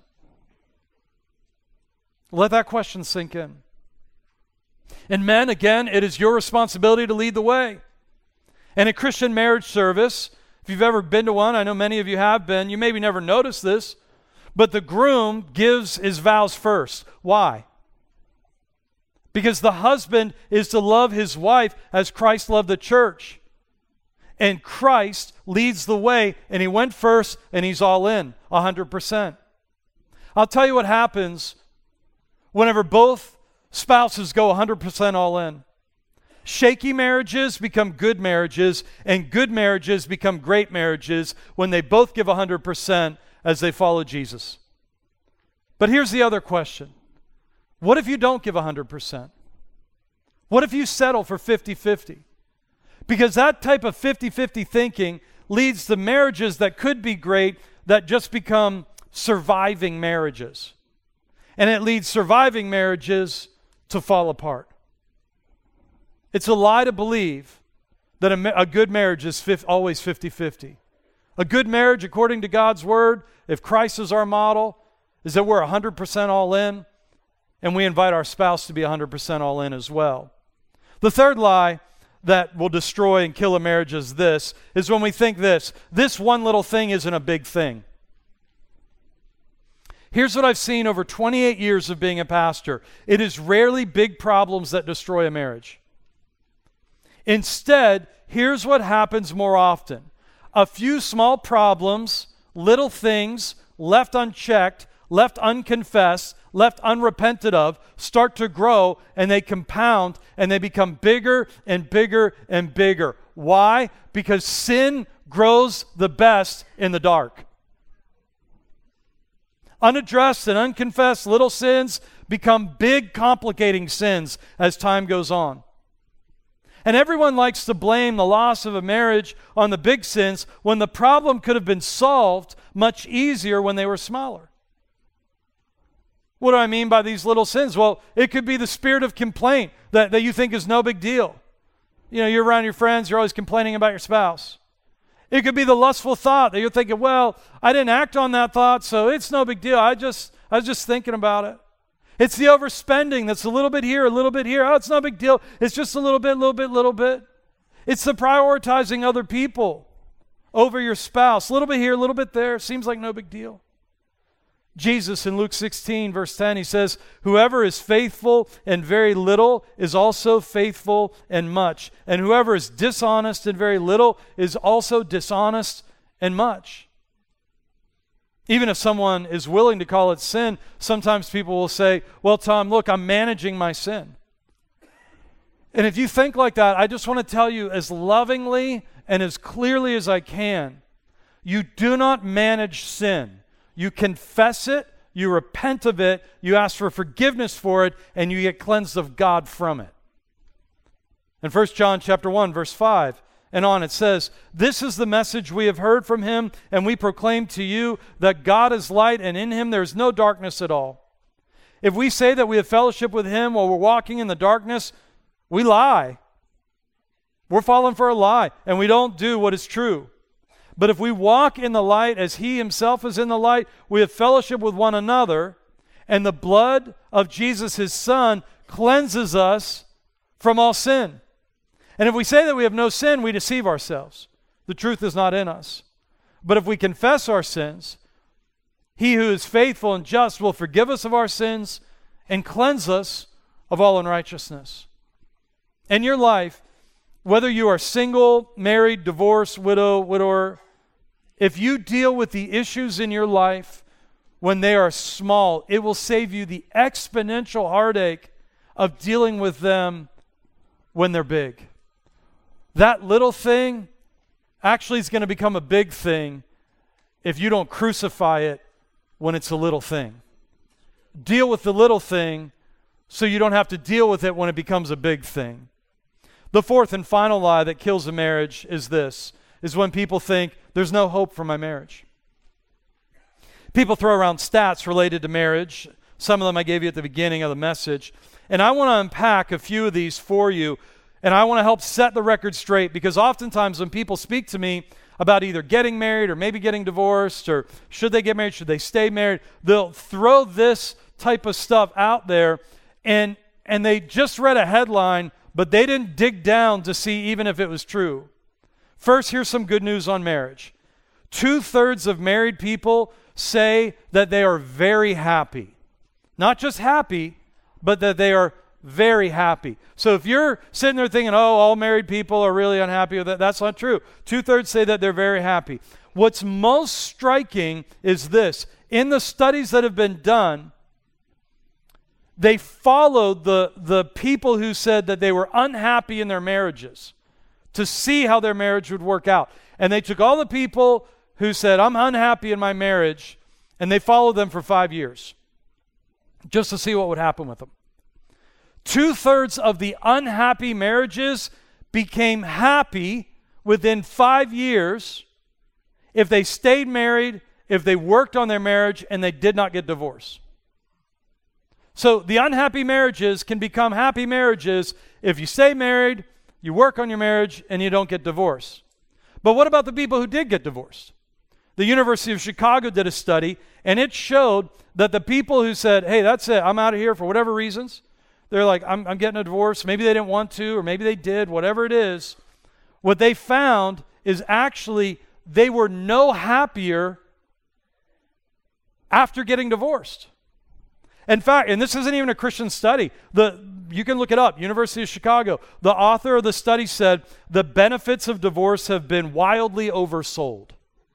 Let that question sink in. And men, again, it is your responsibility to lead the way. And a Christian marriage service, if you've ever been to one, I know many of you have been, you maybe never noticed this, but the groom gives his vows first. Why? Because the husband is to love his wife as Christ loved the church. And Christ leads the way, and he went first, and he's all in, 100%. I'll tell you what happens whenever both spouses go 100% all in. Shaky marriages become good marriages, and good marriages become great marriages when they both give 100% as they follow Jesus. But here's the other question. What if you don't give 100%? What if you settle for 50-50? Because that type of 50-50 thinking leads to marriages that could be great that just become surviving marriages. And it leads surviving marriages to fall apart. It's a lie to believe that a good marriage is always 50-50. A good marriage, according to God's word, if Christ is our model, is that we're 100% all in, and we invite our spouse to be 100% all in as well. The third lie that will destroy and kill a marriage is when we think this one little thing isn't a big thing. Here's what I've seen over 28 years of being a pastor. It is rarely big problems that destroy a marriage. Instead, here's what happens more often. A few small problems, little things, left unchecked, left unconfessed, left unrepented of, start to grow, and they compound, and they become bigger and bigger and bigger. Why? Because sin grows the best in the dark. Unaddressed and unconfessed little sins become big, complicating sins as time goes on. And everyone likes to blame the loss of a marriage on the big sins when the problem could have been solved much easier when they were smaller. What do I mean by these little sins? Well, it could be the spirit of complaint that you think is no big deal. You know, you're around your friends, you're always complaining about your spouse. It could be the lustful thought that you're thinking, well, I didn't act on that thought, so it's no big deal. I was just thinking about it. It's the overspending that's a little bit here, a little bit here. Oh, it's no big deal. It's just a little bit. It's the prioritizing other people over your spouse. A little bit here, a little bit there. Seems like no big deal. Jesus in Luke 16, verse 10, he says, whoever is faithful in very little is also faithful in much. And whoever is dishonest in very little is also dishonest in much. Even if someone is willing to call it sin, sometimes people will say, well, Tom, look, I'm managing my sin. And if you think like that, I just want to tell you as lovingly and as clearly as I can, you do not manage sin. You confess it, you repent of it, you ask for forgiveness for it, and you get cleansed of God from it. In 1 John chapter 1, verse 5, and on it says, this is the message we have heard from him, and we proclaim to you that God is light, and in him there is no darkness at all. If we say that we have fellowship with him while we're walking in the darkness, we lie. We're falling for a lie, and we don't do what is true. But if we walk in the light as he himself is in the light, we have fellowship with one another, and the blood of Jesus, his son, cleanses us from all sin. And if we say that we have no sin, we deceive ourselves. The truth is not in us. But if we confess our sins, he who is faithful and just will forgive us of our sins and cleanse us of all unrighteousness. In your life, whether you are single, married, divorced, widow, widower, If you deal with the issues in your life when they are small, it will save you the exponential heartache of dealing with them when they're big. That little thing actually is going to become a big thing if you don't crucify it when it's a little thing. Deal with the little thing so you don't have to deal with it when it becomes a big thing. The fourth and final lie that kills a marriage is this, is when people think there's no hope for my marriage. People throw around stats related to marriage. Some of them I gave you at the beginning of the message. And I want to unpack a few of these for you. And I want to help set the record straight, because oftentimes when people speak to me about either getting married or maybe getting divorced, or should they get married, should they stay married, they'll throw this type of stuff out there, and they just read a headline, but they didn't dig down to see even if it was true. First, here's some good news on marriage. 2/3 of married people say that they are very happy. Not just happy, but that they are very happy. So if you're sitting there thinking, oh, all married people are really unhappy with that, that's not true. 2/3 say that they're very happy. What's most striking is this. In the studies that have been done, they followed the people who said that they were unhappy in their marriages to see how their marriage would work out. And they took all the people who said, I'm unhappy in my marriage, and they followed them for 5 years just to see what would happen with them. 2/3 of the unhappy marriages became happy within 5 years if they stayed married, if they worked on their marriage, and they did not get divorced. So the unhappy marriages can become happy marriages if you stay married, you work on your marriage, and you don't get divorced. But what about the people who did get divorced? The University of Chicago did a study, and it showed that the people who said, hey, that's it, I'm out of here for whatever reasons, they're like, I'm getting a divorce. Maybe they didn't want to, or maybe they did, whatever it is. What they found is actually they were no happier after getting divorced. In fact, and this isn't even a Christian study, you can look it up, University of Chicago. The author of the study said, the benefits of divorce have been wildly oversold.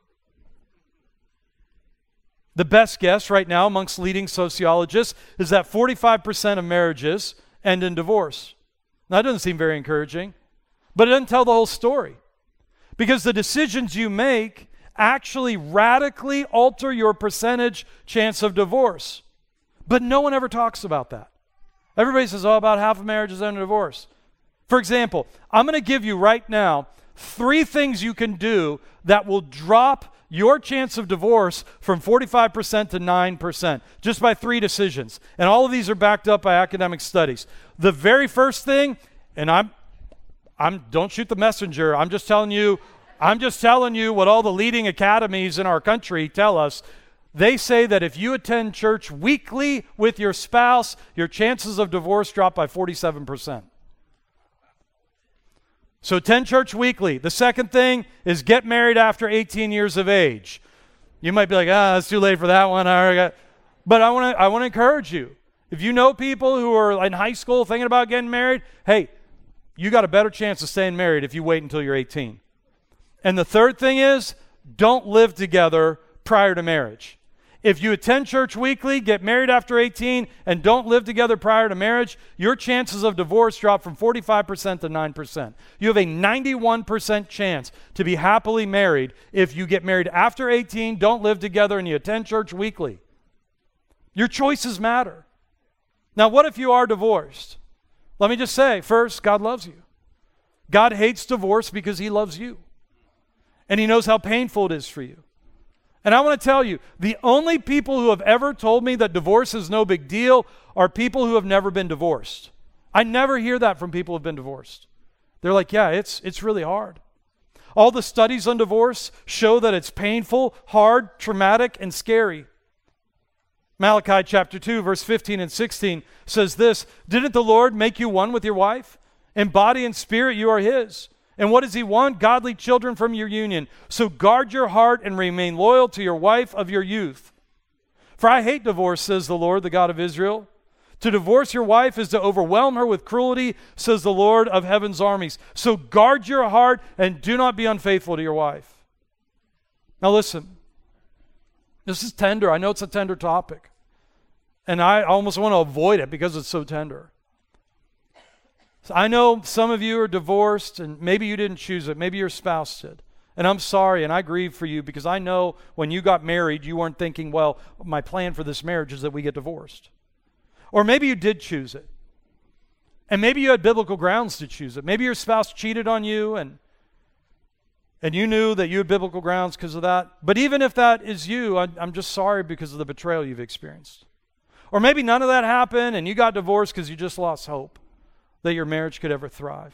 The best guess right now amongst leading sociologists is that 45% of marriages end in divorce. Now, that doesn't seem very encouraging, but it doesn't tell the whole story. Because the decisions you make actually radically alter your percentage chance of divorce. But no one ever talks about that. Everybody says, oh, about half of marriages end in divorce. For example, I'm going to give you right now 3 things you can do that will drop your chance of divorce from 45% to 9%, just by 3 decisions. And all of these are backed up by academic studies. The very first thing, and I'm don't shoot the messenger, I'm just telling you what all the leading academies in our country tell us. They say that if you attend church weekly with your spouse, your chances of divorce drop by 47%. So attend church weekly. The second thing is get married after 18 years of age. You might be like, it's too late for that one. But I want to encourage you. If you know people who are in high school thinking about getting married, hey, you got a better chance of staying married if you wait until you're 18. And the third thing is, don't live together prior to marriage. If you attend church weekly, get married after 18, and don't live together prior to marriage, your chances of divorce drop from 45% to 9%. You have a 91% chance to be happily married if you get married after 18, don't live together, and you attend church weekly. Your choices matter. Now, what if you are divorced? Let me just say, first, God loves you. God hates divorce because he loves you. And he knows how painful it is for you. And I want to tell you, the only people who have ever told me that divorce is no big deal are people who have never been divorced. I never hear that from people who have been divorced. They're like, yeah, it's really hard. All the studies on divorce show that it's painful, hard, traumatic, and scary. Malachi chapter 2, verse 15 and 16 says this, didn't the Lord make you one with your wife? In body and spirit you are his. And what does he want? Godly children from your union. So guard your heart and remain loyal to your wife of your youth. For I hate divorce, says the Lord, the God of Israel. To divorce your wife is to overwhelm her with cruelty, says the Lord of heaven's armies. So guard your heart and do not be unfaithful to your wife. Now listen, this is tender. I know it's a tender topic. And I almost want to avoid it because it's so tender. So I know some of you are divorced and maybe you didn't choose it. Maybe your spouse did. And I'm sorry and I grieve for you because I know when you got married, you weren't thinking, well, my plan for this marriage is that we get divorced. Or maybe you did choose it. And maybe you had biblical grounds to choose it. Maybe your spouse cheated on you and you knew that you had biblical grounds because of that. But even if that is you, I'm just sorry because of the betrayal you've experienced. Or maybe none of that happened and you got divorced because you just lost hope that your marriage could ever thrive.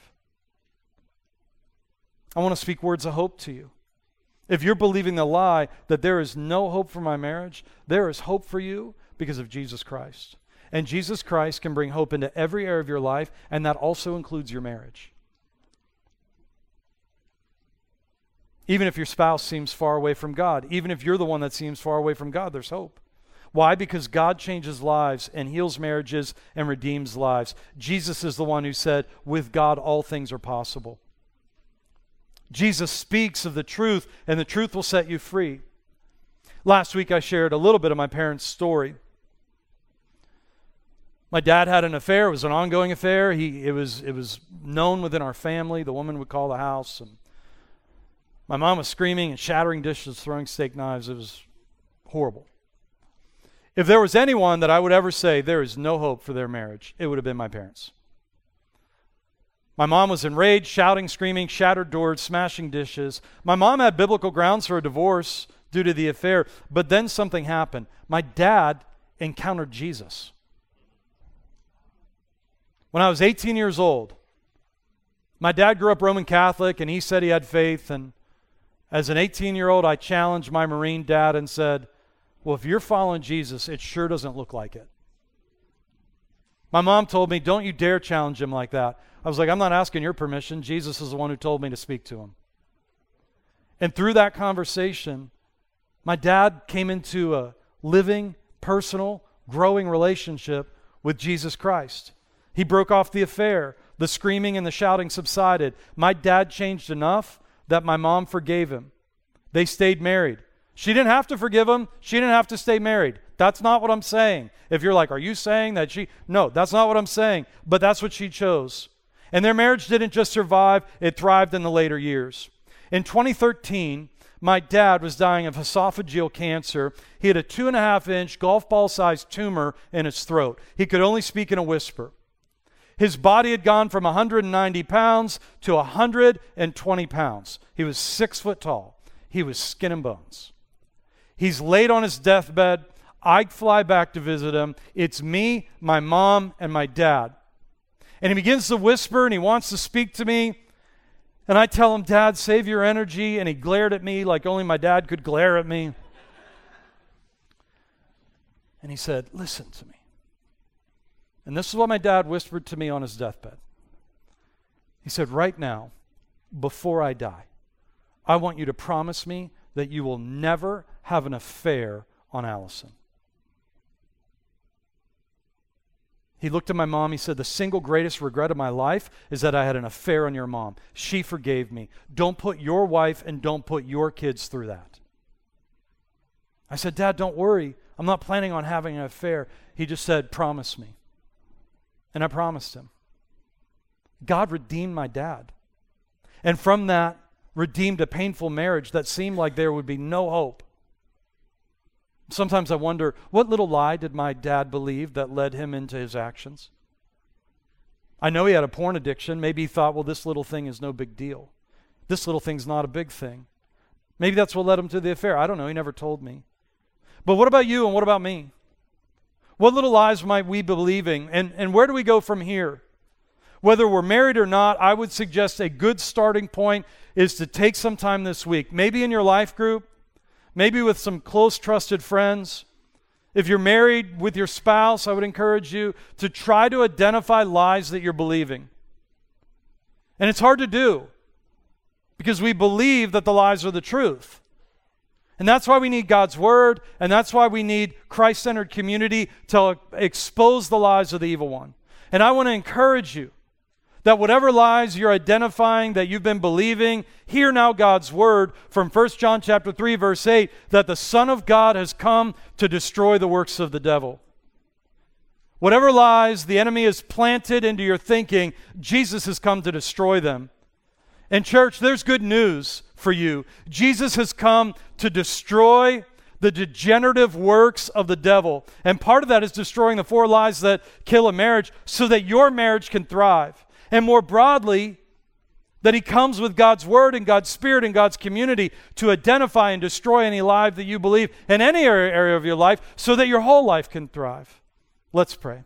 I want to speak words of hope to you. If you're believing the lie that there is no hope for my marriage, there is hope for you because of Jesus Christ. And Jesus Christ can bring hope into every area of your life, and that also includes your marriage. Even if your spouse seems far away from God, even if you're the one that seems far away from God, there's hope. Why? Because God changes lives and heals marriages and redeems lives. Jesus is the one who said, with God all things are possible. Jesus speaks of the truth, and the truth will set you free. Last week I shared a little bit of my parents' story. My dad had an affair. It was an ongoing affair. It was known within our family. The woman would call the house, and my mom was screaming and shattering dishes, throwing steak knives. It was horrible. If there was anyone that I would ever say there is no hope for their marriage, it would have been my parents. My mom was enraged, shouting, screaming, shattered doors, smashing dishes. My mom had biblical grounds for a divorce due to the affair, but then something happened. My dad encountered Jesus. When I was 18 years old, my dad grew up Roman Catholic, and he said he had faith, and as an 18-year-old, I challenged my Marine dad and said, well, if you're following Jesus, it sure doesn't look like it. My mom told me, don't you dare challenge him like that. I was like, I'm not asking your permission. Jesus is the one who told me to speak to him. And through that conversation, my dad came into a living, personal, growing relationship with Jesus Christ. He broke off the affair. The screaming and the shouting subsided. My dad changed enough that my mom forgave him. They stayed married. She didn't have to forgive him. She didn't have to stay married. That's not what I'm saying. If you're like, are you saying that she... No, that's not what I'm saying. But that's what she chose. And their marriage didn't just survive, it thrived in the later years. In 2013, my dad was dying of esophageal cancer. He had a 2.5-inch golf ball-sized tumor in his throat. He could only speak in a whisper. His body had gone from 190 pounds to 120 pounds. He was 6 foot tall. He was skin and bones. He's laid on his deathbed. I fly back to visit him. It's me, my mom, and my dad. And he begins to whisper, and he wants to speak to me. And I tell him, Dad, save your energy. And he glared at me like only my dad could glare at me. And he said, listen to me. And this is what my dad whispered to me on his deathbed. He said, right now, before I die, I want you to promise me that you will never have an affair on Allison. He looked at my mom. He said, the single greatest regret of my life is that I had an affair on your mom. She forgave me. Don't put your wife and don't put your kids through that. I said, Dad, don't worry. I'm not planning on having an affair. He just said, promise me. And I promised him. God redeemed my dad. And from that, redeemed a painful marriage that seemed like there would be no hope. Sometimes I wonder, what little lie did my dad believe that led him into his actions? I know he had a porn addiction. Maybe he thought, well, this little thing is no big deal. This little thing's not a big thing. Maybe that's what led him to the affair. I don't know. He never told me. But what about you and what about me? What little lies might we be believing? And where do we go from here? Whether we're married or not, I would suggest a good starting point is to take some time this week, maybe in your life group, maybe with some close, trusted friends. If you're married with your spouse, I would encourage you to try to identify lies that you're believing. And it's hard to do because we believe that the lies are the truth. And that's why we need God's word, and that's why we need Christ-centered community to expose the lies of the evil one. And I want to encourage you That whatever lies you're identifying that you've been believing, hear now God's word from 1 John chapter 3, verse 8, that the Son of God has come to destroy the works of the devil. Whatever lies the enemy has planted into your thinking, Jesus has come to destroy them. And church, there's good news for you. Jesus has come to destroy the degenerative works of the devil. And part of that is destroying the 4 lies that kill a marriage so that your marriage can thrive. And more broadly, that he comes with God's word and God's spirit and God's community to identify and destroy any lie that you believe in any area of your life so that your whole life can thrive. Let's pray.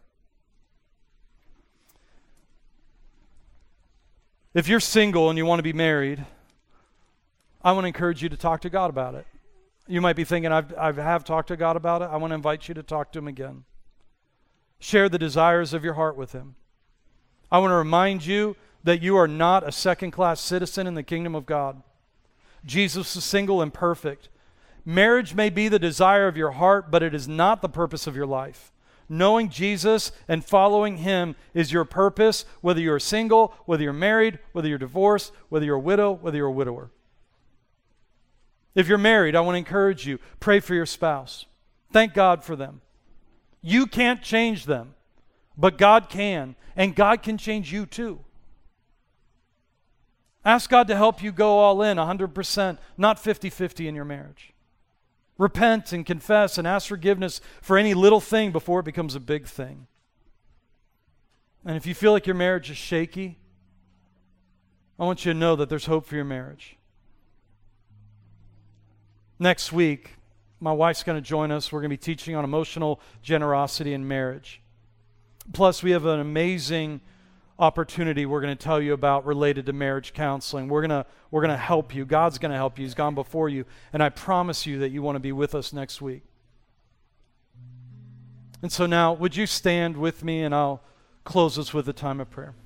If you're single and you want to be married, I want to encourage you to talk to God about it. You might be thinking, I have talked to God about it. I want to invite you to talk to him again. Share the desires of your heart with him. I want to remind you that you are not a second-class citizen in the kingdom of God. Jesus is single and perfect. Marriage may be the desire of your heart, but it is not the purpose of your life. Knowing Jesus and following him is your purpose, whether you're single, whether you're married, whether you're divorced, whether you're a widow, whether you're a widower. If you're married, I want to encourage you, pray for your spouse. Thank God for them. You can't change them, but God can, and God can change you too. Ask God to help you go all in, 100%, not 50-50 in your marriage. Repent and confess and ask forgiveness for any little thing before it becomes a big thing. And if you feel like your marriage is shaky, I want you to know that there's hope for your marriage. Next week, my wife's going to join us. We're going to be teaching on emotional generosity in marriage. Plus, we have an amazing opportunity we're going to tell you about related to marriage counseling. We're going to help you. God's going to help you. He's gone before you. And I promise you that you want to be with us next week. And so now, would you stand with me and I'll close us with a time of prayer.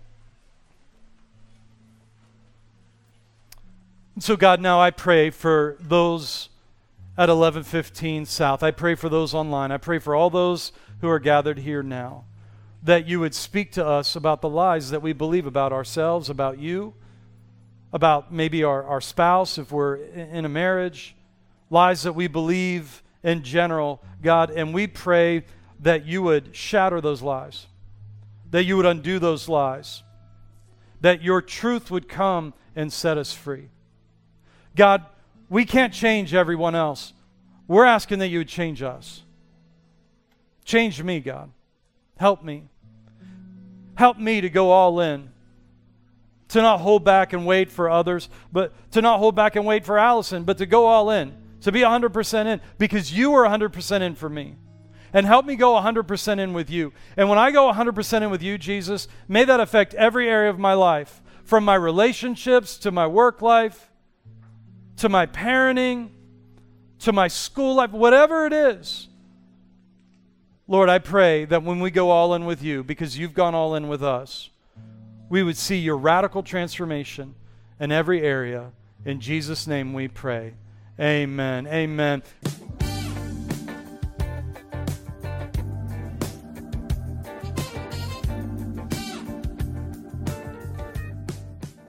And so God, now I pray for those at 1115 South. I pray for those online. I pray for all those who are gathered here now, that you would speak to us about the lies that we believe about ourselves, about you, about maybe our spouse if we're in a marriage, lies that we believe in general, God, and we pray that you would shatter those lies, that you would undo those lies, that your truth would come and set us free. God, we can't change everyone else. We're asking that you would change us. Change me, God. Help me. Help me to go all in. To not hold back and wait for others, but to not hold back and wait for Allison, but to go all in. To be 100% in, because you are 100% in for me. And help me go 100% in with you. And when I go 100% in with you, Jesus, may that affect every area of my life, from my relationships to my work life, to my parenting, to my school life, whatever it is. Lord, I pray that when we go all in with you, because you've gone all in with us, we would see your radical transformation in every area. In Jesus' name we pray. Amen. Amen.